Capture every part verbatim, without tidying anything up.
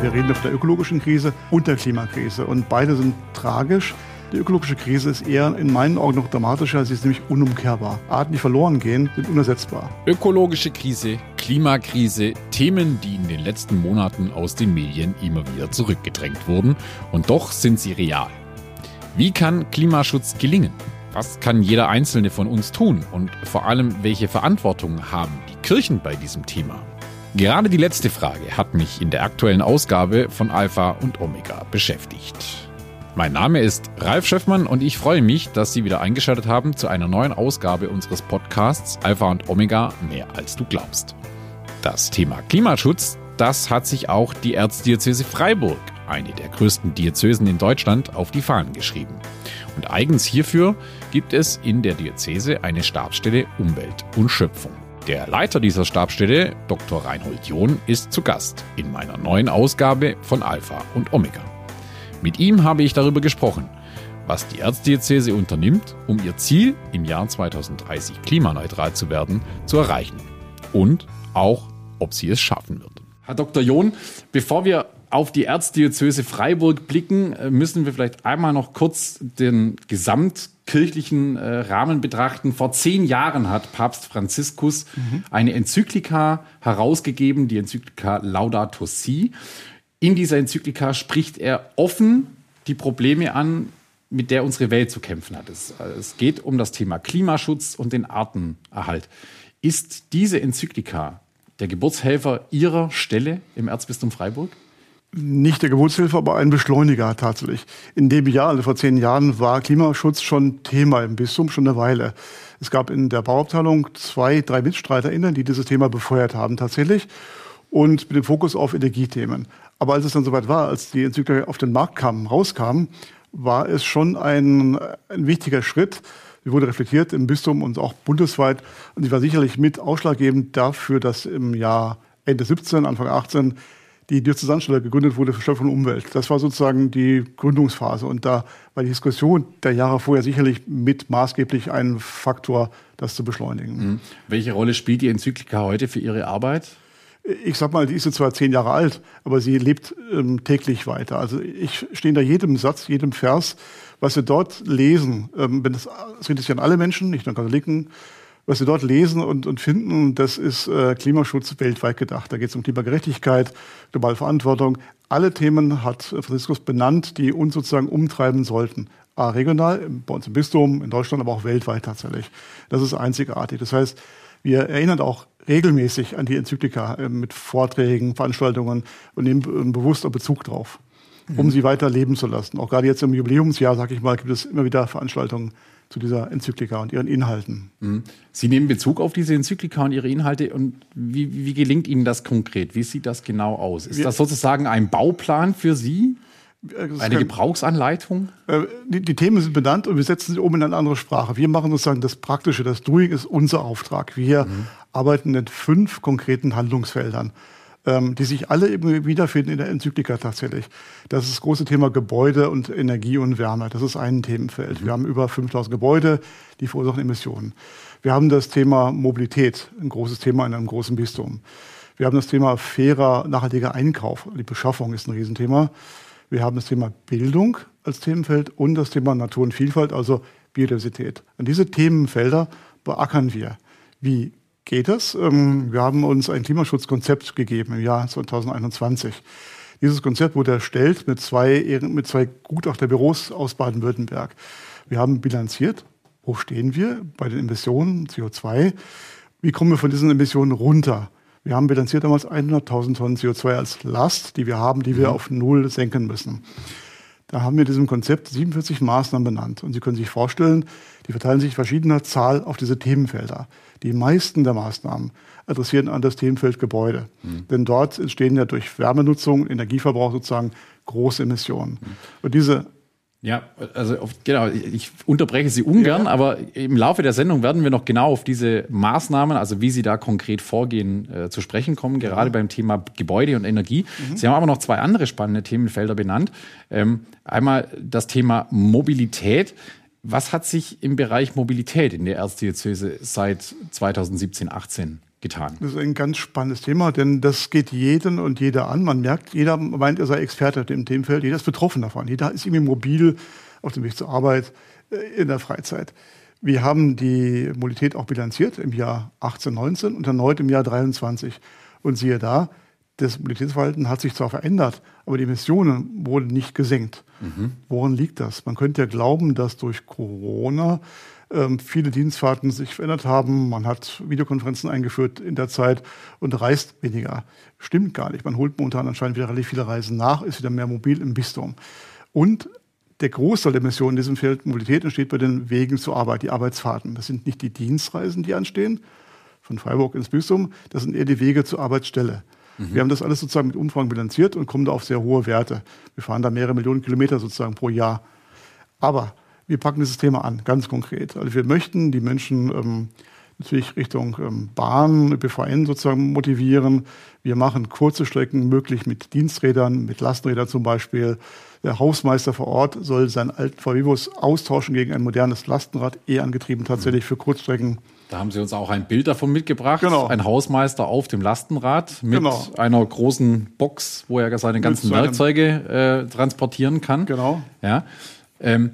Wir reden von der ökologischen Krise und der Klimakrise. Und beide sind tragisch. Die ökologische Krise ist eher in meinen Augen noch dramatischer. Sie ist nämlich unumkehrbar. Arten, die verloren gehen, sind unersetzbar. Ökologische Krise, Klimakrise, Themen, die in den letzten Monaten aus den Medien immer wieder zurückgedrängt wurden. Und doch sind sie real. Wie kann Klimaschutz gelingen? Was kann jeder Einzelne von uns tun? Und vor allem, welche Verantwortung haben die Kirchen bei diesem Thema? Gerade die letzte Frage hat mich in der aktuellen Ausgabe von Alpha und Omega beschäftigt. Mein Name ist Ralf Schöffmann und ich freue mich, dass Sie wieder eingeschaltet haben zu einer neuen Ausgabe unseres Podcasts Alpha und Omega – Mehr als du glaubst. Das Thema Klimaschutz, das hat sich auch die Erzdiözese Freiburg, eine der größten Diözesen in Deutschland, auf die Fahnen geschrieben. Und eigens hierfür gibt es in der Diözese eine Stabsstelle Umwelt und Schöpfung. Der Leiter dieser Stabsstelle, Doktor Reinhold John, ist zu Gast in meiner neuen Ausgabe von Alpha und Omega. Mit ihm habe ich darüber gesprochen, was die Erzdiözese unternimmt, um ihr Ziel, im Jahr zweitausenddreißig klimaneutral zu werden, zu erreichen. Und auch, ob sie es schaffen wird. Herr Doktor John, bevor wir auf die Erzdiözese Freiburg blicken, müssen wir vielleicht einmal noch kurz den gesamtkirchlichen äh, Rahmen betrachten. Vor zehn Jahren hat Papst Franziskus mhm. eine Enzyklika herausgegeben, die Enzyklika Laudato Si. In dieser Enzyklika spricht er offen die Probleme an, mit der unsere Welt zu kämpfen hat. Es, es geht um das Thema Klimaschutz und den Artenerhalt. Ist diese Enzyklika der Geburtshelfer Ihrer Stelle im Erzbistum Freiburg? Nicht der Geburtshelfer, aber ein Beschleuniger tatsächlich. In dem Jahr, also vor zehn Jahren, war Klimaschutz schon Thema im Bistum, schon eine Weile. Es gab in der Bauabteilung zwei, drei MitstreiterInnen, die dieses Thema befeuert haben tatsächlich und mit dem Fokus auf Energiethemen. Aber als es dann soweit war, als die Enzyklika auf den Markt kam, rauskam, war es schon ein, ein wichtiger Schritt. Sie wurde reflektiert im Bistum und auch bundesweit. Und sie war sicherlich mit ausschlaggebend dafür, dass im Jahr Ende siebzehn, Anfang achtzehn die Diözesanstelle gegründet wurde für Schöpfung und Umwelt. Das war sozusagen die Gründungsphase. Und da war die Diskussion der Jahre vorher sicherlich mit maßgeblich ein Faktor, das zu beschleunigen. Mhm. Welche Rolle spielt die Enzyklika heute für Ihre Arbeit? Ich sag mal, die ist jetzt zwar zehn Jahre alt, aber sie lebt ähm, täglich weiter. Also ich stehe hinter jedem Satz, jedem Vers, was wir dort lesen. Ähm, wenn das, das richtet sich an alle Menschen, nicht nur Katholiken. Was wir dort lesen und, und finden, das ist äh, Klimaschutz weltweit gedacht. Da geht es um Klimagerechtigkeit, globale Verantwortung. Alle Themen hat Franziskus benannt, die uns sozusagen umtreiben sollten. A, regional, bei uns im Bistum, in Deutschland, aber auch weltweit tatsächlich. Das ist einzigartig. Das heißt, wir erinnern auch regelmäßig an die Enzyklika äh, mit Vorträgen, Veranstaltungen und nehmen bewusst auch Bezug drauf, um mhm. sie weiter leben zu lassen. Auch gerade jetzt im Jubiläumsjahr, sag ich mal, gibt es immer wieder Veranstaltungen zu dieser Enzyklika und ihren Inhalten. Mhm. Sie nehmen Bezug auf diese Enzyklika und ihre Inhalte. Und wie, wie gelingt Ihnen das konkret? Wie sieht das genau aus? Ist wir, das sozusagen ein Bauplan für Sie? Eine kein, Gebrauchsanleitung? Äh, die, die Themen sind benannt und wir setzen sie um in eine andere Sprache. Wir machen sozusagen das Praktische, das Doing ist unser Auftrag. Wir mhm. arbeiten in fünf konkreten Handlungsfeldern, ähm, die sich alle eben wiederfinden in der Enzyklika tatsächlich. Das ist das große Thema Gebäude und Energie und Wärme. Das ist ein Themenfeld. Mhm. Wir haben über fünftausend Gebäude, die verursachen Emissionen. Wir haben das Thema Mobilität, ein großes Thema in einem großen Bistum. Wir haben das Thema fairer, nachhaltiger Einkauf. Die Beschaffung ist ein Riesenthema. Wir haben das Thema Bildung als Themenfeld und das Thema Natur und Vielfalt, also Biodiversität. Und diese Themenfelder beackern wir. Wie geht das? Wir haben uns ein Klimaschutzkonzept gegeben im Jahr zweitausendeinundzwanzig. Dieses Konzept wurde erstellt mit zwei, mit zwei Gutachterbüros aus Baden-Württemberg. Wir haben bilanziert, wo stehen wir bei den Emissionen C O zwei? Wie kommen wir von diesen Emissionen runter? Wir haben bilanziert damals hunderttausend Tonnen C O zwei als Last, die wir haben, die wir auf Null senken müssen. Da haben wir in diesem Konzept siebenundvierzig Maßnahmen benannt. Und Sie können sich vorstellen, die verteilen sich verschiedener Zahl auf diese Themenfelder. Die meisten der Maßnahmen adressieren an das Themenfeld Gebäude. Mhm. Denn dort entstehen ja durch Wärmenutzung, Energieverbrauch sozusagen große Emissionen. Mhm. Und diese Ja, also auf, genau, ich unterbreche Sie ungern, ja. aber im Laufe der Sendung werden wir noch genau auf diese Maßnahmen, also wie Sie da konkret vorgehen, äh, zu sprechen kommen, gerade mhm. beim Thema Gebäude und Energie. Mhm. Sie haben aber noch zwei andere spannende Themenfelder benannt. Ähm, einmal das Thema Mobilität. Was hat sich im Bereich Mobilität in der Erzdiözese seit zweitausendsiebzehn, achtzehn getan? Das ist ein ganz spannendes Thema, denn das geht jeden und jeder an. Man merkt, jeder meint, er sei Experte im Themenfeld, jeder ist betroffen davon. Jeder ist irgendwie mobil auf dem Weg zur Arbeit, in der Freizeit. Wir haben die Mobilität auch bilanziert im Jahr achtzehn, neunzehn und erneut im Jahr dreiundzwanzig. Und siehe da, das Mobilitätsverhalten hat sich zwar verändert, aber die Emissionen wurden nicht gesenkt. Mhm. Woran liegt das? Man könnte ja glauben, dass durch Corona ähm, viele Dienstfahrten sich verändert haben. Man hat Videokonferenzen eingeführt in der Zeit und reist weniger. Stimmt gar nicht. Man holt momentan anscheinend wieder relativ viele Reisen nach, ist wieder mehr mobil im Bistum. Und der Großteil der Emissionen in diesem Feld Mobilität entsteht bei den Wegen zur Arbeit, die Arbeitsfahrten. Das sind nicht die Dienstreisen, die anstehen, von Freiburg ins Bistum, das sind eher die Wege zur Arbeitsstelle. Mhm. Wir haben das alles sozusagen mit Umfragen bilanziert und kommen da auf sehr hohe Werte. Wir fahren da mehrere Millionen Kilometer sozusagen pro Jahr. Aber wir packen dieses Thema an, ganz konkret. Also wir möchten die Menschen ähm, natürlich Richtung ähm, Bahn, B V N sozusagen motivieren. Wir machen kurze Strecken möglich mit Diensträdern, mit Lastenrädern zum Beispiel. Der Hausmeister vor Ort soll seinen alten V W-Bus austauschen gegen ein modernes Lastenrad, eh angetrieben tatsächlich für Kurzstrecken. Da haben Sie uns auch ein Bild davon mitgebracht. Genau. Ein Hausmeister auf dem Lastenrad mit genau. einer großen Box, wo er seine ganzen Werkzeuge äh, transportieren kann. Genau. Ja. Ähm,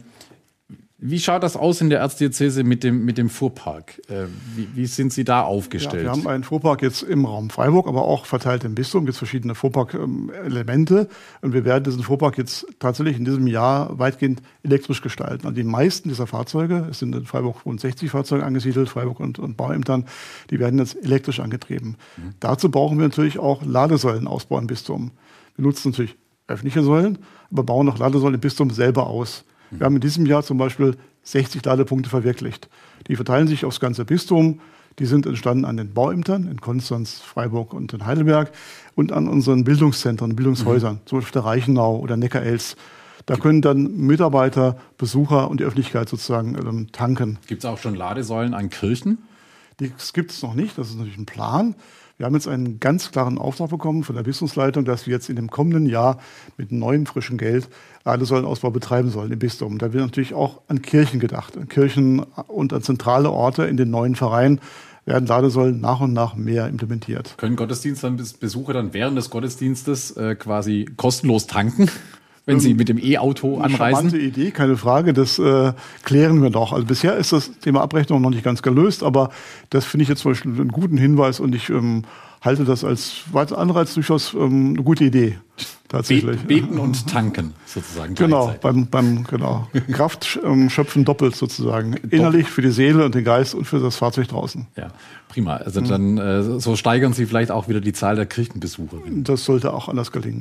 Wie schaut das aus in der Erzdiözese mit dem, mit dem Fuhrpark? Äh, wie, wie sind Sie da aufgestellt? Ja, wir haben einen Fuhrpark jetzt im Raum Freiburg, aber auch verteilt im Bistum. Es gibt verschiedene Fuhrpark-Elemente. Und wir werden diesen Fuhrpark jetzt tatsächlich in diesem Jahr weitgehend elektrisch gestalten. Also die meisten dieser Fahrzeuge, es sind in Freiburg rund sechzig Fahrzeuge angesiedelt, Freiburg und, und Bauämtern, die werden jetzt elektrisch angetrieben. Mhm. Dazu brauchen wir natürlich auch Ladesäulenausbau im Bistum. Wir nutzen natürlich öffentliche Säulen, aber bauen auch Ladesäulen im Bistum selber aus. Wir haben in diesem Jahr zum Beispiel sechzig Ladepunkte verwirklicht. Die verteilen sich aufs ganze Bistum. Die sind entstanden an den Bauämtern in Konstanz, Freiburg und in Heidelberg und an unseren Bildungszentren, Bildungshäusern, mhm. zum Beispiel der Reichenau oder Neckar-Elz. Da können dann Mitarbeiter, Besucher und die Öffentlichkeit sozusagen ähm, tanken. Gibt es auch schon Ladesäulen an Kirchen? Das gibt es noch nicht, das ist natürlich ein Plan. Wir haben jetzt einen ganz klaren Auftrag bekommen von der Bistumsleitung, dass wir jetzt in dem kommenden Jahr mit neuem frischen Geld Ladesäulenausbau betreiben sollen im Bistum. Da wird natürlich auch an Kirchen gedacht. An Kirchen und an zentrale Orte in den neuen Vereinen werden Ladesäulen nach und nach mehr implementiert. Können Gottesdienstbesucher dann während des Gottesdienstes äh, quasi kostenlos tanken? Wenn Sie mit dem E-Auto anreisen? Charmante Idee, keine Frage, das äh, klären wir noch. Also bisher ist das Thema Abrechnung noch nicht ganz gelöst, aber das finde ich jetzt zum Beispiel einen guten Hinweis und ich ähm, halte das als weiterer Anreiz durchaus ähm, eine gute Idee. Tatsächlich. Beten und tanken sozusagen. Genau, beim, beim genau. Kraft ähm, schöpfen doppelt sozusagen. Innerlich für die Seele und den Geist und für das Fahrzeug draußen. Ja, prima. Also dann äh, so steigern Sie vielleicht auch wieder die Zahl der Kirchenbesucherinnen. Das sollte auch anders gelingen.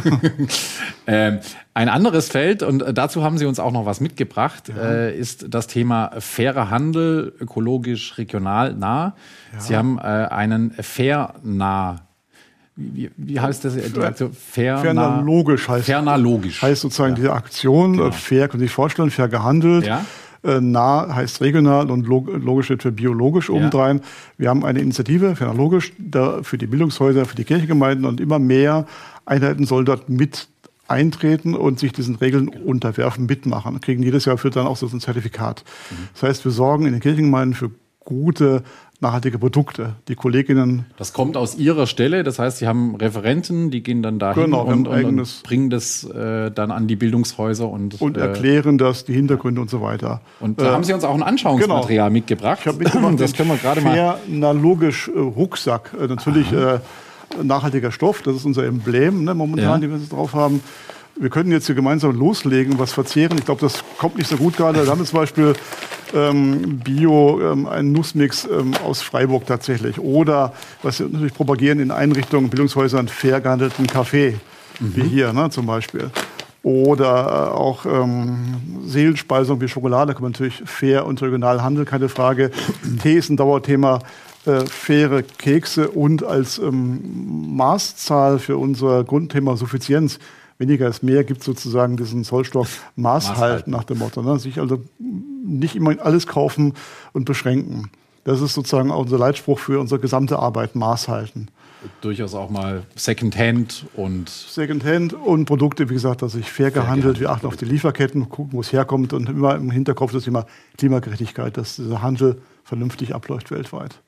ähm, ein anderes Feld, und dazu haben Sie uns auch noch was mitgebracht, ja. äh, ist das Thema fairer Handel, ökologisch, regional nah. Ja. Sie haben äh, einen fair nah Wie, wie heißt das? Die Aktion? Fair, Ferner logisch heißt. Ferner logisch. Heißt sozusagen ja. diese Aktion. Genau. Fair, können Sie sich vorstellen, fair gehandelt. Ja. Äh, nah heißt regional und log logisch steht für biologisch obendrein. Ja. Wir haben eine Initiative, Ferner logisch, da für die Bildungshäuser, für die Kirchengemeinden und immer mehr Einheiten sollen dort mit eintreten und sich diesen Regeln genau. unterwerfen, mitmachen. Und kriegen jedes Jahr für dann auch so ein Zertifikat. Mhm. Das heißt, wir sorgen in den Kirchengemeinden für gute nachhaltige Produkte. Die Kolleginnen. Das kommt aus Ihrer Stelle, das heißt, Sie haben Referenten, die gehen dann dahin genau, und, und, und bringen das äh, dann an die Bildungshäuser und, und erklären äh, das, die Hintergründe und so weiter. Und da äh, haben Sie uns auch ein Anschauungsmaterial genau. mitgebracht. Ich habe mitgebracht, das können wir gerade mal. Fernalogisch äh, Rucksack, äh, natürlich äh, nachhaltiger Stoff, das ist unser Emblem, ne, momentan, ja. die wir jetzt drauf haben. Wir können jetzt hier gemeinsam loslegen, was verzehren. Ich glaube, das kommt nicht so gut gerade. Wir haben zum Beispiel ähm, Bio, ähm, einen Nussmix ähm, aus Freiburg tatsächlich. Oder, was wir natürlich propagieren in Einrichtungen, Bildungshäusern, fair gehandelten Kaffee, mhm. wie hier ne, zum Beispiel. Oder äh, auch ähm, Seelenspeisung wie Schokolade, da kann man natürlich fair und regional handeln, keine Frage. Tee ist ein Dauerthema. Äh, faire Kekse und als ähm, Maßzahl für unser Grundthema Suffizienz, weniger ist mehr, gibt sozusagen diesen Zollstoff Maßhalt nach dem Motto. Ne? Sich also nicht immer alles kaufen und beschränken. Das ist sozusagen auch unser Leitspruch für unsere gesamte Arbeit, Maß halten. Durchaus auch mal Secondhand und... Secondhand und Produkte, wie gesagt, dass sich fair, fair gehandelt. gehandelt. Wir achten auf die Lieferketten, gucken, wo es herkommt und immer im Hinterkopf das Thema Klimagerechtigkeit, dass dieser Handel vernünftig abläuft weltweit.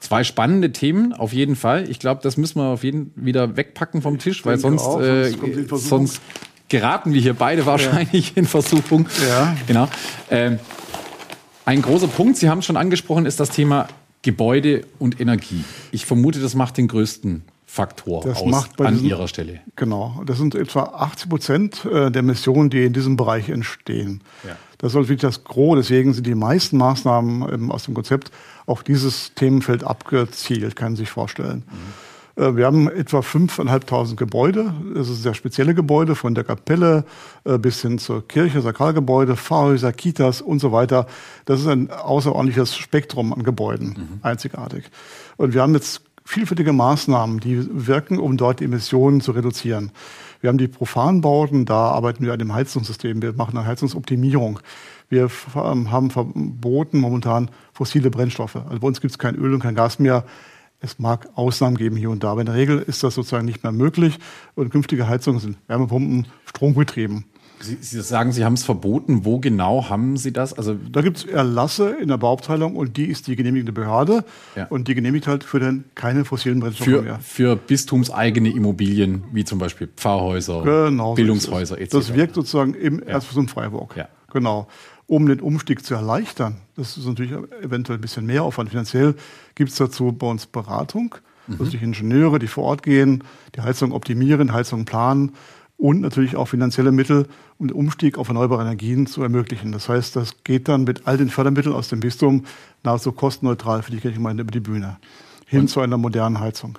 Zwei spannende Themen, auf jeden Fall. Ich glaube, das müssen wir auf jeden Fall wieder wegpacken vom Tisch, weil sonst, auch, äh, sonst, sonst geraten wir hier beide wahrscheinlich ja. in Versuchung. Ja. Genau. Ähm, ein großer Punkt, Sie haben es schon angesprochen, ist das Thema Gebäude und Energie. Ich vermute, das macht den größten Faktor das aus macht bei an diesen, Ihrer Stelle. Genau, das sind etwa achtzig Prozent der Emissionen, die in diesem Bereich entstehen. Ja. Das ist wirklich das Gros, deswegen sind die meisten Maßnahmen aus dem Konzept auf dieses Themenfeld abgezielt, kann man sich vorstellen. Mhm. Wir haben etwa fünftausendfünfhundert Gebäude, das sind sehr spezielle Gebäude, von der Kapelle bis hin zur Kirche, Sakralgebäude, Pfarrhäuser, Kitas und so weiter. Das ist ein außerordentliches Spektrum an Gebäuden, mhm. einzigartig. Und wir haben jetzt vielfältige Maßnahmen, die wirken, um dort die Emissionen zu reduzieren. Wir haben die Profanbauten, da arbeiten wir an dem Heizungssystem, wir machen eine Heizungsoptimierung. Wir haben verboten momentan fossile Brennstoffe. Also bei uns gibt es kein Öl und kein Gas mehr. Es mag Ausnahmen geben hier und da, aber in der Regel ist das sozusagen nicht mehr möglich. Und künftige Heizungen sind Wärmepumpen strombetrieben. Sie, Sie sagen, Sie haben es verboten. Wo genau haben Sie das? Also da gibt es Erlasse in der Bauabteilung und die ist die genehmigende Behörde. Ja. Und die genehmigt halt für dann keine fossilen Brennstoffe für, mehr. Für bistumseigene Immobilien, wie zum Beispiel Pfarrhäuser, genau, Bildungshäuser so et cetera. Das wirkt sozusagen im ja. Erzbistum Freiburg. Ja. Genau. Um den Umstieg zu erleichtern, das ist natürlich eventuell ein bisschen mehr Aufwand. Finanziell gibt es dazu bei uns Beratung, mhm. also die Ingenieure, die vor Ort gehen, die Heizung optimieren, Heizung planen und natürlich auch finanzielle Mittel, um den Umstieg auf erneuerbare Energien zu ermöglichen. Das heißt, das geht dann mit all den Fördermitteln aus dem Bistum nahezu kostenneutral für die Kirchengemeinde über die Bühne hin und zu einer modernen Heizung.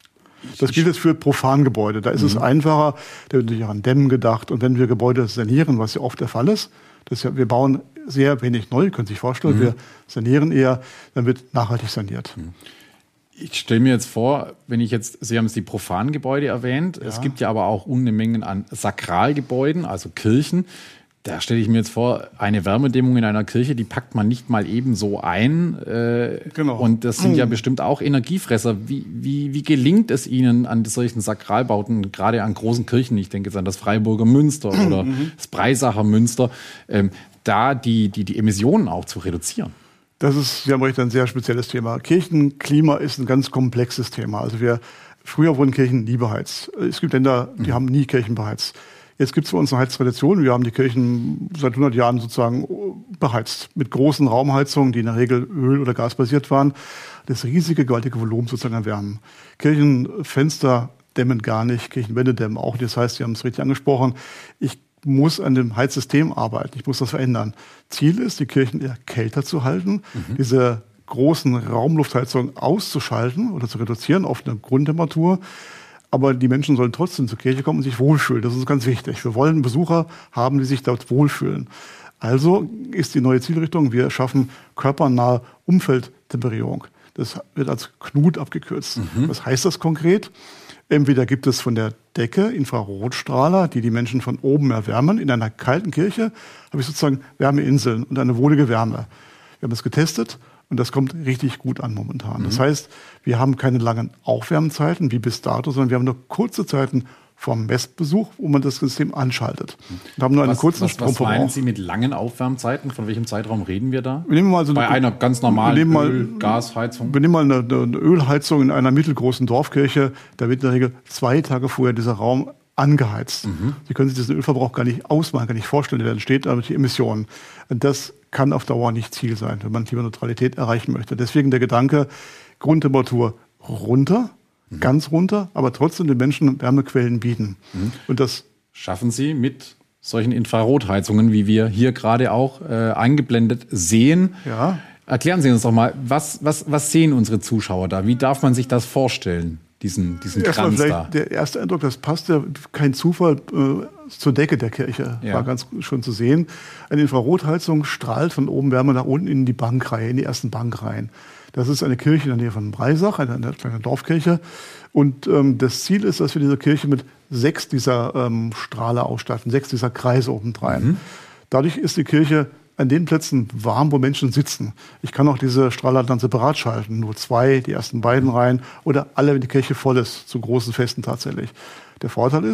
Das gilt jetzt für Profangebäude. Da ist mhm. es einfacher, da wird natürlich auch an Dämmen gedacht. Und wenn wir Gebäude sanieren, was ja oft der Fall ist, das ist ja, wir bauen sehr wenig neu, können Sie sich vorstellen, mhm. wir sanieren eher, dann wird nachhaltig saniert. Mhm. Ich stelle mir jetzt vor, wenn ich jetzt, Sie haben es die Profangebäude erwähnt, ja. es gibt ja aber auch Unmengen an Sakralgebäuden, also Kirchen. Da stelle ich mir jetzt vor, eine Wärmedämmung in einer Kirche, die packt man nicht mal eben so ein. Äh, genau. Und das sind mhm. ja bestimmt auch Energiefresser. Wie, wie, wie gelingt es Ihnen an solchen Sakralbauten, gerade an großen Kirchen, ich denke jetzt an das Freiburger Münster oder mhm. das Breisacher Münster, ähm, da die, die, die Emissionen auch zu reduzieren? Das ist, Sie haben recht, ein sehr spezielles Thema. Kirchenklima ist ein ganz komplexes Thema. Also wir, früher wurden Kirchen nie beheizt. Es gibt Länder, die mhm. haben nie Kirchen beheizt. Jetzt gibt es bei uns eine Heiztradition. Wir haben die Kirchen seit hundert Jahren sozusagen beheizt. Mit großen Raumheizungen, die in der Regel Öl- oder Gasbasiert waren. Das riesige, gewaltige Volumen sozusagen erwärmen. Kirchenfenster dämmen gar nicht, Kirchenwände dämmen auch. Das heißt, Sie haben es richtig angesprochen. Ich muss an dem Heizsystem arbeiten. Ich muss das verändern. Ziel ist, die Kirchen eher kälter zu halten, mhm. diese großen Raumluftheizungen auszuschalten oder zu reduzieren auf eine Grundtemperatur. Aber die Menschen sollen trotzdem zur Kirche kommen und sich wohlfühlen. Das ist ganz wichtig. Wir wollen Besucher haben, die sich dort wohlfühlen. Also ist die neue Zielrichtung, wir schaffen körpernahe Umfeldtemperierung. Das wird als K N U T abgekürzt. Mhm. Was heißt das konkret? Entweder gibt es von der Decke Infrarotstrahler, die die Menschen von oben erwärmen. In einer kalten Kirche habe ich sozusagen Wärmeinseln und eine wohlige Wärme. Wir haben das getestet. Und das kommt richtig gut an momentan. Mhm. Das heißt, wir haben keine langen Aufwärmzeiten wie bis dato, sondern wir haben nur kurze Zeiten vom Messbesuch, wo man das System anschaltet. Wir haben nur einen was, kurzen was, Stromverbrauch. Was meinen Sie mit langen Aufwärmzeiten? Von welchem Zeitraum reden wir da? Wir nehmen mal so Bei eine, einer ganz normalen mal, Öl-Gasheizung? Wir nehmen mal eine, eine Ölheizung in einer mittelgroßen Dorfkirche. Da wird in der Regel zwei Tage vorher dieser Raum angeheizt. Mhm. Sie können sich diesen Ölverbrauch gar nicht ausmalen, gar nicht vorstellen. Der entsteht aber die Emissionen. Und das kann auf Dauer nicht Ziel sein, wenn man Klimaneutralität erreichen möchte. Deswegen der Gedanke, Grundtemperatur runter, mhm. ganz runter, aber trotzdem den Menschen Wärmequellen bieten. Mhm. Und das schaffen Sie mit solchen Infrarotheizungen, wie wir hier gerade auch äh, eingeblendet sehen. Ja. Erklären Sie uns doch mal, was, was, was sehen unsere Zuschauer da? Wie darf man sich das vorstellen? Diesen, diesen Kranz da. Der erste Eindruck, das passt ja kein Zufall äh, zur Decke der Kirche, ja. war ganz schön zu sehen. Eine Infrarotheizung strahlt von oben Wärme nach unten in die Bankreihe, in die ersten Bankreihen. Das ist eine Kirche in der Nähe von Breisach, eine, eine kleine Dorfkirche. Und ähm, das Ziel ist, dass wir diese Kirche mit sechs dieser ähm, Strahler ausstatten, sechs dieser Kreise obendrein. Mhm. Dadurch ist die Kirche an den Plätzen warm, wo Menschen sitzen. Ich kann auch diese Strahler dann separat schalten. Nur zwei, die ersten beiden Reihen oder alle, wenn die Kirche voll ist, zu großen Festen tatsächlich. Der Vorteil ist,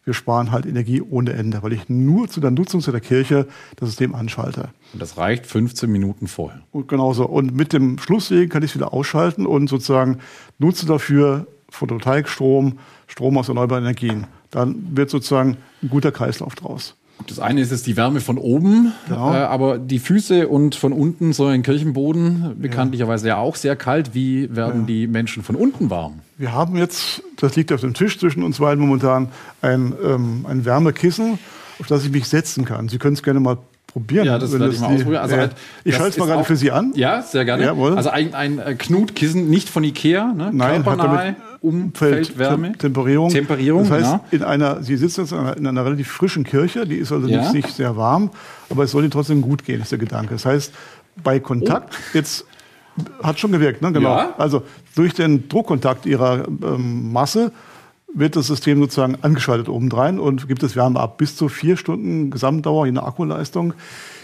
wir sparen halt Energie ohne Ende, weil ich nur zu der Nutzung zu der Kirche das System anschalte. Und das reicht fünfzehn Minuten vorher. Und genauso. Und mit dem Schlusssegen kann ich es wieder ausschalten und sozusagen nutze dafür Photovoltaikstrom, Strom aus erneuerbaren Energien. Dann wird sozusagen ein guter Kreislauf draus. Das eine ist jetzt die Wärme von oben, Genau. äh, aber die Füße und von unten, so ein Kirchenboden, bekanntlicherweise ja auch sehr kalt. Wie werden Ja. die Menschen von unten warm? Wir haben jetzt, das liegt auf dem Tisch zwischen uns beiden momentan, ein, ähm, ein Wärmekissen, auf das ich mich setzen kann. Sie können es gerne mal probieren. Ja, das wenn werde ich mal die- ausprobieren. Also ja. halt, ich das schalte es mal ist gerade auch- für Sie an. Ja, sehr gerne. Jawohl. Also ein, ein äh, Knutkissen, nicht von Ikea, ne? Nein, hat körpernahe damit Umfeldwärme. Tem- Temperierung. Temperierung, Das heißt, ja. in einer, Sie sitzen jetzt in einer, in einer relativ frischen Kirche, die ist also Ja. nicht, nicht sehr warm, aber es soll Ihnen trotzdem gut gehen, ist der Gedanke. Das heißt, bei Kontakt, jetzt hat schon gewirkt, ne? Genau. Oh. Ja. Also durch den Druckkontakt Ihrer ähm, Masse wird das System sozusagen angeschaltet obendrein und gibt es Wärme ab. Bis zu vier Stunden Gesamtdauer, je nach Akkuleistung.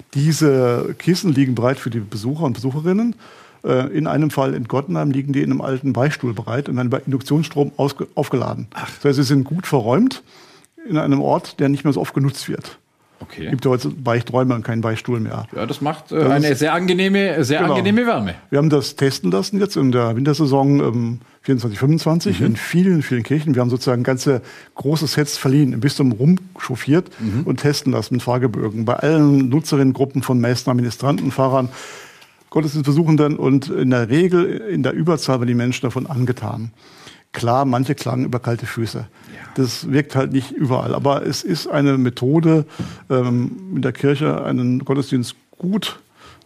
Diese Kissen liegen bereit für die Besucher und Besucherinnen. Äh, In einem Fall in Gottenheim liegen die in einem alten Beistuhl bereit und werden bei Induktionsstrom ausge- aufgeladen. Das heißt, sie sind gut verräumt in einem Ort, der nicht mehr so oft genutzt wird. Okay. Es gibt ja heute Beichträume und keinen Beistuhl mehr. Ja, das macht äh, Das eine ist- sehr angenehme, sehr Genau. angenehme Wärme. Wir haben das testen lassen jetzt in der Wintersaison ähm, vierundzwanzig, fünfundzwanzig in vielen, vielen Kirchen. Wir haben sozusagen ganze große Sets verliehen, im Bistum rumchauffiert und testen lassen mit Fragebögen bei allen Nutzerinnengruppen von Messner, Ministranten, Pfarrern, Gottesdienstbesuchenden und in der Regel, in der Überzahl waren die Menschen davon angetan. Klar, manche klagen über kalte Füße. Das wirkt halt nicht überall. Aber es ist eine Methode, ähm, in der Kirche einen Gottesdienst gut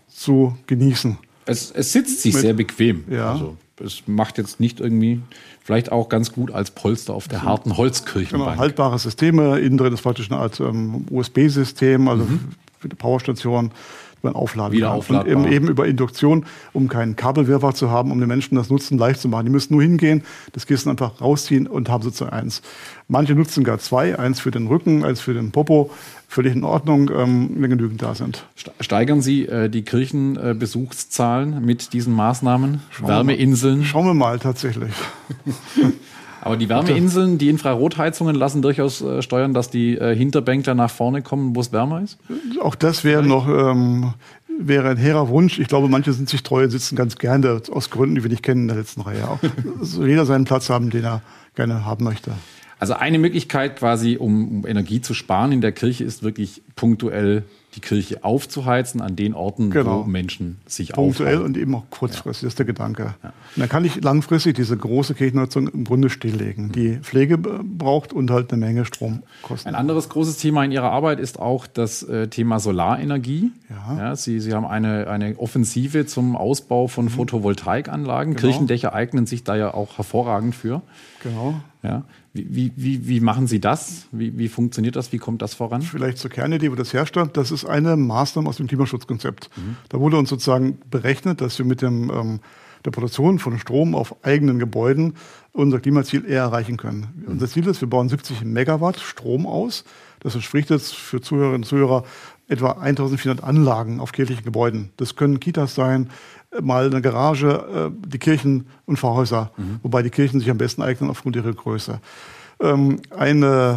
zu genießen. Es, es sitzt sich Mit- sehr bequem. Ja. Also es macht jetzt nicht irgendwie, vielleicht auch ganz gut als Polster auf der harten Genau, Holzkirchenbank. haltbare Systeme. Innen drin ist praktisch eine Art ähm, U S B-System, also für die Powerstation, die man aufladen Wieder kann. aufladbar. Und eben, eben über Induktion, um keinen Kabelwirrwarr zu haben, um den Menschen das Nutzen leicht zu machen. Die müssen nur hingehen, das Kissen einfach rausziehen und haben sozusagen eins. Manche nutzen gar zwei, eins für den Rücken, eins für den Popo. Völlig in Ordnung, ähm, wenn genügend da sind. Ste- Steigern Sie äh, die Kirchenbesuchszahlen mit diesen Maßnahmen? Wärmeinseln? Schauen wir mal tatsächlich. Aber die Wärmeinseln, die Infrarotheizungen lassen durchaus äh, steuern, dass die äh, Hinterbänkler nach vorne kommen, wo es wärmer ist? Auch das wäre noch ähm, wäre ein hehrer Wunsch. Ich glaube, manche sind sich treu, sitzen ganz gerne aus Gründen, die wir nicht kennen, in der letzten Reihe. Auch soll jeder seinen Platz haben, den er gerne haben möchte. Also eine Möglichkeit quasi, um, um Energie zu sparen in der Kirche, ist wirklich punktuell die Kirche aufzuheizen an den Orten, Genau. wo Menschen sich Punktuell aufhalten. und eben auch kurzfristig, das ist der Gedanke. Und dann kann ich langfristig diese große Kirchennutzung im Grunde stilllegen, die Pflege b- braucht und halt eine Menge Strom kostet. Ein anderes großes Thema in Ihrer Arbeit ist auch das äh, Thema Solarenergie. Ja. Sie, Sie haben eine, eine Offensive zum Ausbau von Photovoltaikanlagen. Genau. Kirchendächer eignen sich da ja auch hervorragend für. Genau. Ja. Wie, wie, wie, wie machen Sie das? Wie, wie funktioniert das? Wie kommt das voran? Vielleicht zur Kernidee, wo das herrstammt. Das ist eine Maßnahme aus dem Klimaschutzkonzept. Mhm. Da wurde uns sozusagen berechnet, dass wir mit dem, ähm, der Produktion von Strom auf eigenen Gebäuden unser Klimaziel eher erreichen können. Mhm. Unser Ziel ist, wir bauen siebzig Megawatt Strom aus. Das entspricht jetzt für Zuhörerinnen und Zuhörer etwa eintausendvierhundert Anlagen auf kirchlichen Gebäuden. Das können Kitas sein, äh, mal eine Garage, äh, die Kirchen und Pfarrhäuser, Mhm. wobei die Kirchen sich am besten eignen aufgrund ihrer Größe. Ähm, eine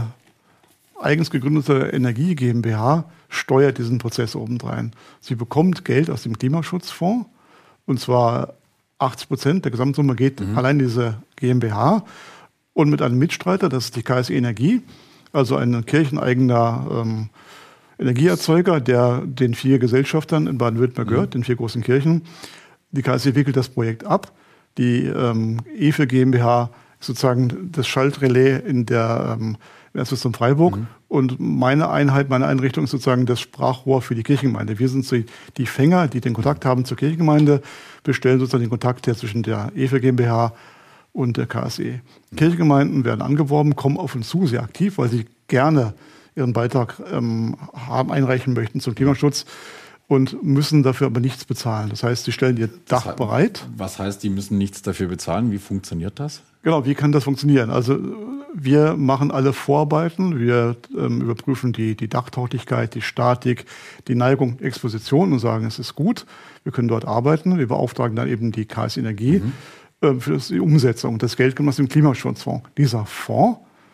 eigens gegründete Energie GmbH steuert diesen Prozess obendrein. Sie bekommt Geld aus dem Klimaschutzfonds, und zwar achtzig Prozent der Gesamtsumme geht allein diese GmbH, und mit einem Mitstreiter, das ist die K S E Energie, also ein kircheneigener ähm, Energieerzeuger, der den vier Gesellschaftern in Baden-Württemberg gehört, den vier großen Kirchen. Die K S E wickelt das Projekt ab. Die ähm, E F E GmbH ist sozusagen das Schaltrelais in der ähm, Erzbistum Freiburg. Mhm. Und meine Einheit, meine Einrichtung ist sozusagen das Sprachrohr für die Kirchengemeinde. Wir sind so die Fänger, die den Kontakt haben zur Kirchengemeinde, bestellen sozusagen den Kontakt her zwischen der E F E GmbH und der K S E. Mhm. Kirchengemeinden werden angeworben, kommen auf uns zu, sehr aktiv, weil sie gerne ihren Beitrag ähm, haben, einreichen möchten zum Klimaschutz und müssen dafür aber nichts bezahlen. Das heißt, sie stellen ihr Dach Das heißt, bereit. Was heißt, die müssen nichts dafür bezahlen? Wie funktioniert das? Genau, wie kann das funktionieren? Also wir machen alle Vorarbeiten, wir ähm, überprüfen die, die Dachtauglichkeit, die Statik, die Neigung, Exposition und sagen, es ist gut, wir können dort arbeiten. Wir beauftragen dann eben die K S Energie mhm. äh, für die Umsetzung. Das Geld kommt aus dem Klimaschutzfonds. Dieser Fonds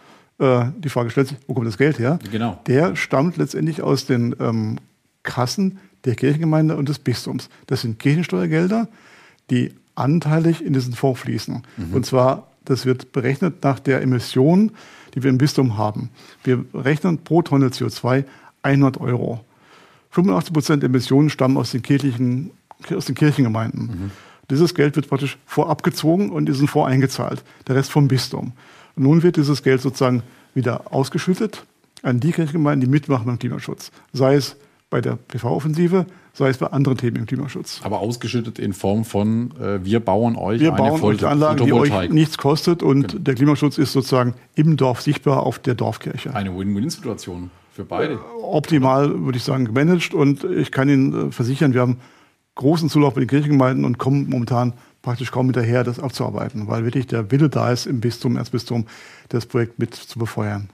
äh, die Frage stellt sich, wo kommt das Geld her? Genau. Der stammt letztendlich aus den ähm, Kassen der Kirchengemeinde und des Bistums. Das sind Kirchensteuergelder, die anteilig in diesen Fonds fließen. Mhm. Und zwar, das wird berechnet nach der Emission, die wir im Bistum haben. Wir rechnen pro Tonne C O zwei hundert Euro. fünfundachtzig Prozent der Emissionen stammen aus den, kirchlichen, aus den Kirchengemeinden. Mhm. Dieses Geld wird praktisch vorab gezogen und in diesen Fonds eingezahlt. Der Rest vom Bistum. Und nun wird dieses Geld sozusagen wieder ausgeschüttet an die Kirchengemeinden, die mitmachen beim Klimaschutz. Sei es bei der P V-Offensive, sei es bei anderen Themen im Klimaschutz. Aber ausgeschüttet in Form von, äh, wir bauen euch wir eine bauen euch Anlagen, die euch nichts kostet und genau. Der Klimaschutz ist sozusagen im Dorf sichtbar auf der Dorfkirche. Eine Win-Win-Situation für beide. Äh, optimal, würde ich sagen, gemanagt und ich kann Ihnen äh, versichern, wir haben großen Zulauf bei den Kirchengemeinden und kommen momentan praktisch kaum hinterher, das abzuarbeiten, weil wirklich der Wille da ist, im Bistum, Erzbistum, das Projekt mit zu befeuern.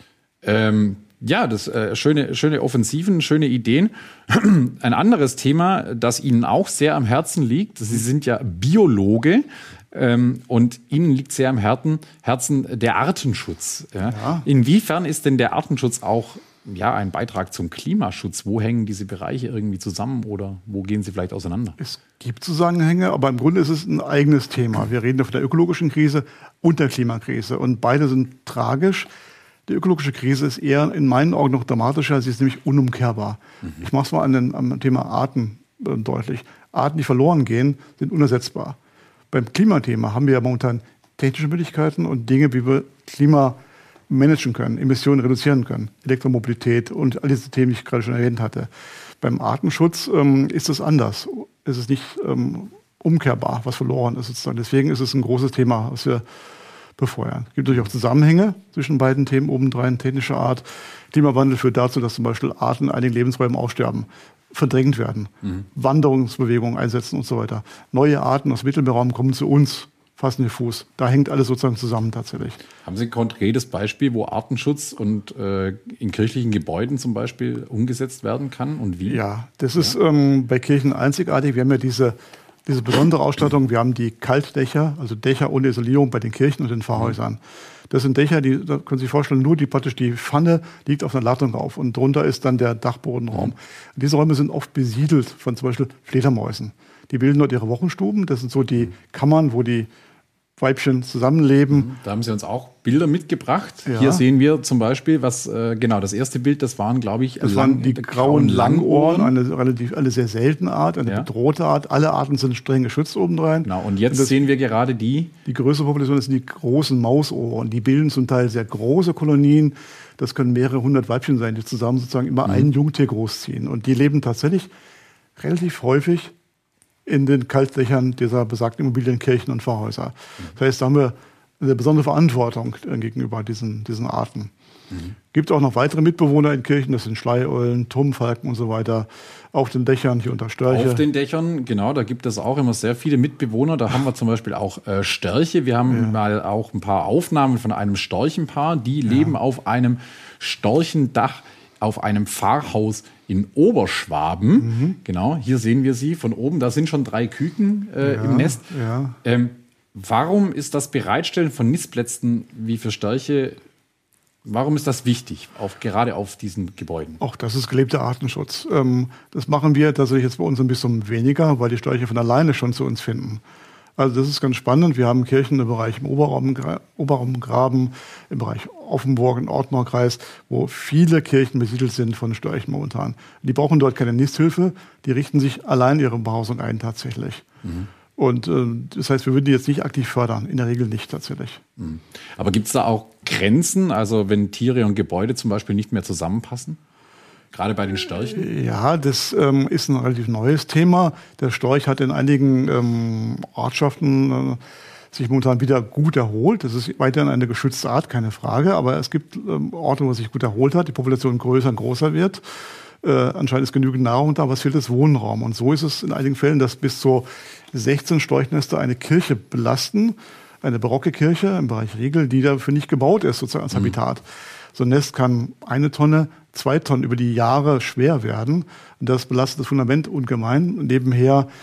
Ähm, ja, das äh, schöne, schöne Offensiven, schöne Ideen. Ein anderes Thema, das Ihnen auch sehr am Herzen liegt, Sie sind ja Biologe ähm, und Ihnen liegt sehr am Herzen, Herzen der Artenschutz. Ja? Ja. Inwiefern ist denn der Artenschutz auch ja, ein Beitrag zum Klimaschutz? Wo hängen diese Bereiche irgendwie zusammen oder wo gehen sie vielleicht auseinander? Es gibt Zusammenhänge, aber im Grunde ist es ein eigenes Thema. Wir reden von der ökologischen Krise und der Klimakrise und beide sind tragisch. Die ökologische Krise ist eher in meinen Augen noch dramatischer, sie ist nämlich unumkehrbar. Mhm. Ich mache es mal an den, am Thema Arten äh, deutlich. Arten, die verloren gehen, sind unersetzbar. Beim Klimathema haben wir ja momentan technische Möglichkeiten und Dinge, wie wir Klima managen können, Emissionen reduzieren können, Elektromobilität und all diese Themen, die ich gerade schon erwähnt hatte. Beim Artenschutz ähm, ist es anders. Es ist nicht ähm, umkehrbar, was verloren ist sozusagen. Deswegen ist es ein großes Thema, was wir befeuern. Es gibt natürlich auch Zusammenhänge zwischen beiden Themen obendrein, technischer Art. Klimawandel führt dazu, dass zum Beispiel Arten in einigen Lebensräumen aussterben, verdrängt werden, mhm. Wanderungsbewegungen einsetzen und so weiter. Neue Arten aus dem Mittelmeerraum kommen zu uns, fassen den Fuß. Da hängt alles sozusagen zusammen tatsächlich. Haben Sie ein konkretes Beispiel, wo Artenschutz und äh, in kirchlichen Gebäuden zum Beispiel umgesetzt werden kann und wie? Ja, das ja. ist ähm, bei Kirchen einzigartig. Wir haben ja diese Diese besondere Ausstattung, wir haben die Kaltdächer, also Dächer ohne Isolierung bei den Kirchen und den Pfarrhäusern. Das sind Dächer, die, da können Sie sich vorstellen, nur die praktisch die Pfanne liegt auf einer Lattung auf und drunter ist dann der Dachbodenraum. Mhm. Diese Räume sind oft besiedelt von zum Beispiel Fledermäusen. Die bilden dort ihre Wochenstuben, das sind so die Kammern, wo die Weibchen zusammenleben. Da haben Sie uns auch Bilder mitgebracht. Ja. Hier sehen wir zum Beispiel, was äh, genau das erste Bild, das waren, glaube ich, das lang, waren die grauen Langohren, eine relativ eine sehr seltene Art, eine ja. bedrohte Art. Alle Arten sind streng geschützt obendrein. Genau. Und jetzt und das, sehen wir gerade die die größte Population, das sind die großen Mausohren. Die bilden zum Teil sehr große Kolonien. Das können mehrere hundert Weibchen sein, die zusammen sozusagen immer mhm. ein Jungtier großziehen. Und die leben tatsächlich relativ häufig in den Kaltdächern dieser besagten Immobilien, Kirchen und Pfarrhäuser. Das heißt, da haben wir eine besondere Verantwortung gegenüber diesen, diesen Arten. Mhm. Gibt auch noch weitere Mitbewohner in Kirchen, das sind Schleieulen, Turmfalken und so weiter. Auf den Dächern, hier unter Störche. Auf den Dächern, genau, da gibt es auch immer sehr viele Mitbewohner. Da haben wir zum Beispiel auch äh, Störche. Wir haben ja. mal auch ein paar Aufnahmen von einem Storchenpaar. Die ja. leben auf einem Storchendach auf einem Pfarrhaus in Oberschwaben. Mhm. Genau, hier sehen wir sie von oben. Da sind schon drei Küken äh, ja, im Nest. Ja. Ähm, warum ist das Bereitstellen von Nistplätzen wie für Störche, warum ist das wichtig, auf, gerade auf diesen Gebäuden? Auch das ist gelebter Artenschutz. Ähm, das machen wir tatsächlich jetzt bei uns ein bisschen weniger, weil die Störche von alleine schon zu uns finden. Also das ist ganz spannend. Wir haben Kirchen im Bereich im Oberraum, Oberraumgraben, im Bereich Offenburg, im Ortmar-Kreis, wo viele Kirchen besiedelt sind von Störchen momentan. Die brauchen dort keine Nisthilfe, die richten sich allein ihre Behausung ein tatsächlich. Mhm. Und äh, das heißt, wir würden die jetzt nicht aktiv fördern, in der Regel nicht tatsächlich. Mhm. Aber gibt es da auch Grenzen, also wenn Tiere und Gebäude zum Beispiel nicht mehr zusammenpassen? Gerade bei den Störchen? Ja, das ähm, ist ein relativ neues Thema. Der Storch hat in einigen ähm, Ortschaften äh, sich momentan wieder gut erholt. Das ist weiterhin eine geschützte Art, keine Frage. Aber es gibt ähm, Orte, wo es sich gut erholt hat, die Population größer und größer wird. Äh, anscheinend ist genügend Nahrung da, aber es fehlt das Wohnraum. Und so ist es in einigen Fällen, dass bis zu sechzehn Storchnester eine Kirche belasten. Eine barocke Kirche im Bereich Riegel, die dafür nicht gebaut ist, sozusagen als mhm. Habitat. So ein Nest kann eine Tonne, zwei Tonnen über die Jahre schwer werden. Und das belastet das Fundament ungemein. Und nebenher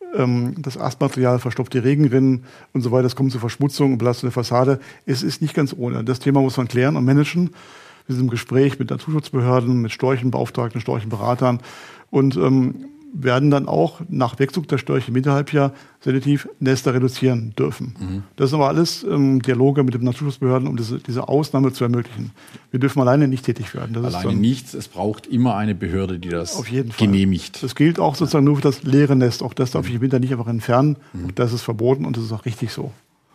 ähm, das Astmaterial verstopft die Regenrinnen und so weiter. Es kommt zu Verschmutzung und Belastung der Fassade. Es ist nicht ganz ohne. Das Thema muss man klären und managen. Wir sind im Gespräch mit Naturschutzbehörden, mit Storchenbeauftragten, Storchenberatern und ähm, werden dann auch nach Wegzug der Störche im Winterhalbjahr selektiv Nester reduzieren dürfen. Mhm. Das sind aber alles ähm, Dialoge mit den Naturschutzbehörden, um diese, diese Ausnahme zu ermöglichen. Wir dürfen alleine nicht tätig werden. Das alleine ist dann, nichts, es braucht immer eine Behörde, die das auf jeden Fall genehmigt. Das gilt auch sozusagen nur für das leere Nest. Auch das darf ich im Winter nicht einfach entfernen. Mhm. Auch das ist verboten und das ist auch richtig so.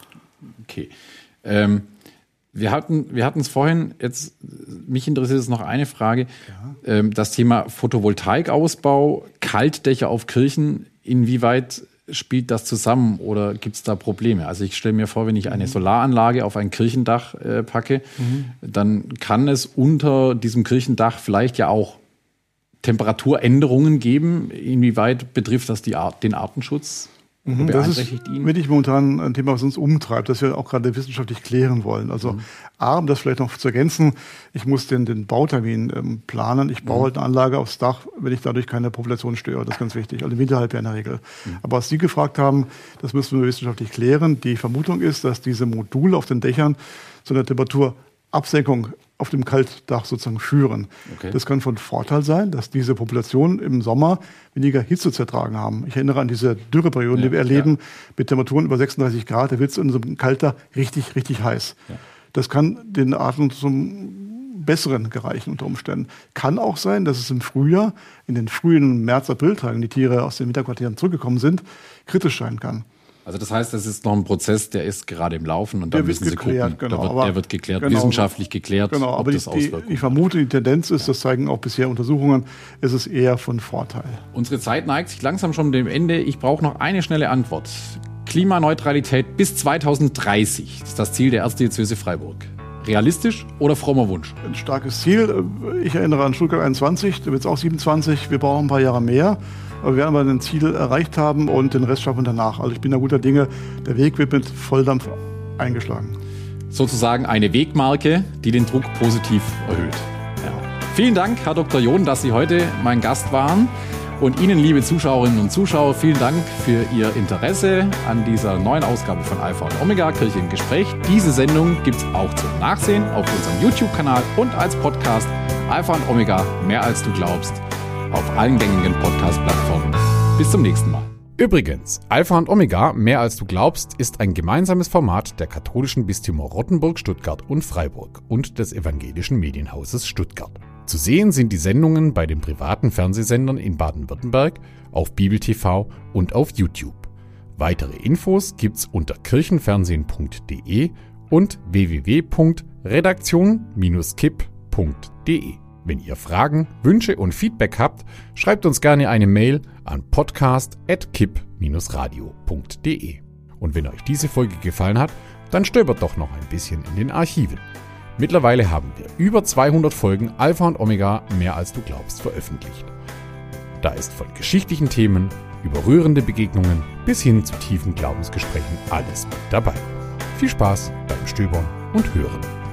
Okay. Ähm, Wir hatten wir hatten es vorhin, jetzt mich interessiert jetzt noch eine Frage, ja. ähm, das Thema Photovoltaikausbau, Kaltdächer auf Kirchen, inwieweit spielt das zusammen oder gibt es da Probleme? Also ich stelle mir vor, wenn ich eine Solaranlage auf ein Kirchendach äh, packe, mhm. dann kann es unter diesem Kirchendach vielleicht ja auch Temperaturänderungen geben. Inwieweit betrifft das die Art, den Artenschutz? Mhm, das ist wirklich momentan ein Thema, was uns umtreibt, das wir auch gerade wissenschaftlich klären wollen. Also mhm. A, um das vielleicht noch zu ergänzen, ich muss den, den Bautermin ähm, planen. Ich baue mhm. halt eine Anlage aufs Dach, wenn ich dadurch keine Population störe. Das ist ganz wichtig, also im Winterhalbjahr in der Regel. Mhm. Aber was Sie gefragt haben, das müssen wir wissenschaftlich klären. Die Vermutung ist, dass diese Module auf den Dächern zu einer Temperaturabsenkung auf dem Kaltdach sozusagen führen. Okay. Das kann von Vorteil sein, dass diese Populationen im Sommer weniger Hitze zu ertragen haben. Ich erinnere an diese Dürreperioden, ja, die wir erleben, ja. mit Temperaturen über sechsunddreißig Grad. Da wird es in so einem Kaltdach richtig, richtig heiß. Ja. Das kann den Arten zum Besseren gereichen unter Umständen. Kann auch sein, dass es im Frühjahr, in den frühen März-April-Tagen, die Tiere aus den Winterquartieren zurückgekommen sind, kritisch sein kann. Also das heißt, das ist noch ein Prozess, der ist gerade im Laufen und da müssen Sie geklärt, gucken. Genau, der, wird, aber, der wird geklärt, genau, wissenschaftlich geklärt, genau, ob aber das die, Auswirkungen die, ich vermute, die Tendenz ist, das zeigen auch bisher Untersuchungen, ist es eher von Vorteil. Unsere Zeit neigt sich langsam schon dem Ende. Ich brauche noch eine schnelle Antwort. Klimaneutralität bis zweitausenddreißig ist das Ziel der Erzdiözese Freiburg. Realistisch oder frommer Wunsch? Ein starkes Ziel. Ich erinnere an Stuttgart einundzwanzig, da wird es auch siebenundzwanzig. Wir brauchen ein paar Jahre mehr. Aber wir werden aber ein Ziel erreicht haben und den Rest schaffen wir danach. Also ich bin da guter Dinge. Der Weg wird mit Volldampf eingeschlagen. Sozusagen eine Wegmarke, die den Druck positiv erhöht. Ja. Vielen Dank, Herr Doktor John, dass Sie heute mein Gast waren. Und Ihnen, liebe Zuschauerinnen und Zuschauer, vielen Dank für Ihr Interesse an dieser neuen Ausgabe von Alpha und Omega, Kirche im Gespräch. Diese Sendung gibt es auch zum Nachsehen auf unserem YouTube-Kanal und als Podcast Alpha und Omega, mehr als du glaubst, auf allen gängigen Podcast-Plattformen. Bis zum nächsten Mal. Übrigens, Alpha und Omega, mehr als du glaubst, ist ein gemeinsames Format der katholischen Bistümer Rottenburg, Stuttgart und Freiburg und des evangelischen Medienhauses Stuttgart. Zu sehen sind die Sendungen bei den privaten Fernsehsendern in Baden-Württemberg, auf Bibel T V und auf YouTube. Weitere Infos gibt's unter kirchenfernsehen punkt de und w w w punkt redaktion Bindestrich kipp punkt de. Wenn ihr Fragen, Wünsche und Feedback habt, schreibt uns gerne eine Mail an podcast at kipp Bindestrich radio punkt de. Und wenn euch diese Folge gefallen hat, dann stöbert doch noch ein bisschen in den Archiven. Mittlerweile haben wir über zweihundert Folgen Alpha und Omega, mehr als du glaubst, veröffentlicht. Da ist von geschichtlichen Themen über rührende Begegnungen bis hin zu tiefen Glaubensgesprächen alles mit dabei. Viel Spaß beim Stöbern und Hören.